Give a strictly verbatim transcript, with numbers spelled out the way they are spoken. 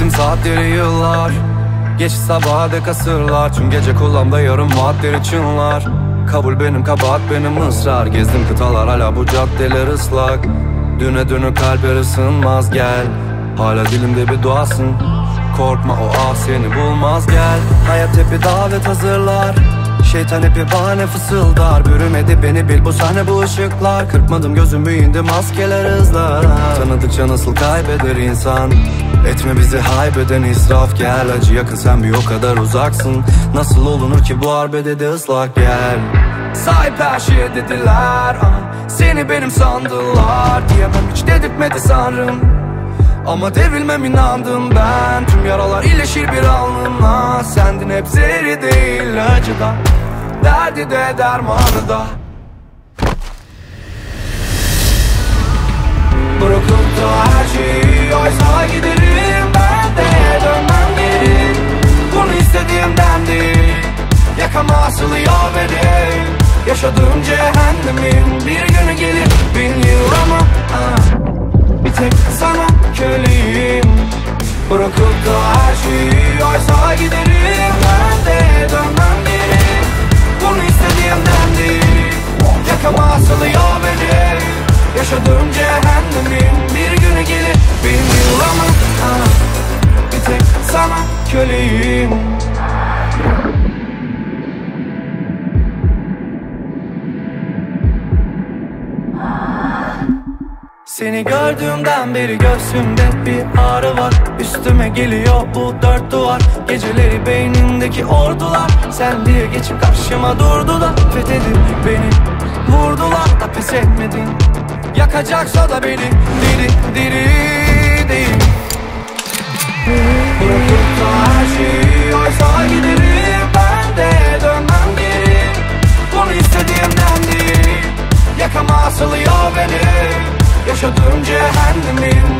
Bekledim saatleri yıllar, geç sabaha dek asırlar. Tüm gece kulağımda yarım vaatleri çınlar. Kabul benim, kabahat benim, ısrar. Gezdim kıtalar, hala bu caddeler ıslak. Düne dönü kalpler ısınmaz, gel. Hala dilimde bir duasın. Korkma, o ah seni bulmaz, gel. Hayat hep bir davet hazırlar. Şeytan hep bir bahane fısıldar. Bürümedi beni bil bu sahne, bu ışıklar. Kırpmadım gözümü, indi maskeler hızla. Tanıdıkça nasıl kaybeder insan. Etme bizi haybeden israf, gel. Acı yakın, sen bir o kadar uzaksın. Nasıl olunur ki bu arbedede ıslak, gel. Sahip her şeye dediler, ah, seni benim sandılar. Diyemem hiç dedirtmedi sanrım, ama devrilmem inandım ben. Tüm yaralar iyileşir bir alnına. Sendin hep zehri değil acıda, derdi de dermanı da. Bırakıp da her şeyi oysa giderim. Ben de dönmem geri, bunu istediğimden değil. Yakama asılıyor beni, yaşadığım cehennemin bir günü gelir. Bin yıl ama ah, bir tek sana köleyim. Bırakıp da her şeyi oysa giderim. Ben de dönmem geri, bunu istediğimden değil. Yakama asılıyor beni, yaşadığım cehennemin bir günü gelir. Bin yıl ama ah, bir tek sana köleyim. Seni gördüğümden beri göğsümde bir ağrı var. Üstüme geliyor bu dört duvar. Geceleri beynimdeki ordular sen diye geçip karşıma durdular. Fethedip beni vurdular da pes etmedin. Yakacaksa da beni diri diri değil. Bırakıp da her şeyi oysa giderim. Ben de dönmem geri, bunu istediğimden değil. Yakama asılıyor beni, yaşadığım cehennemin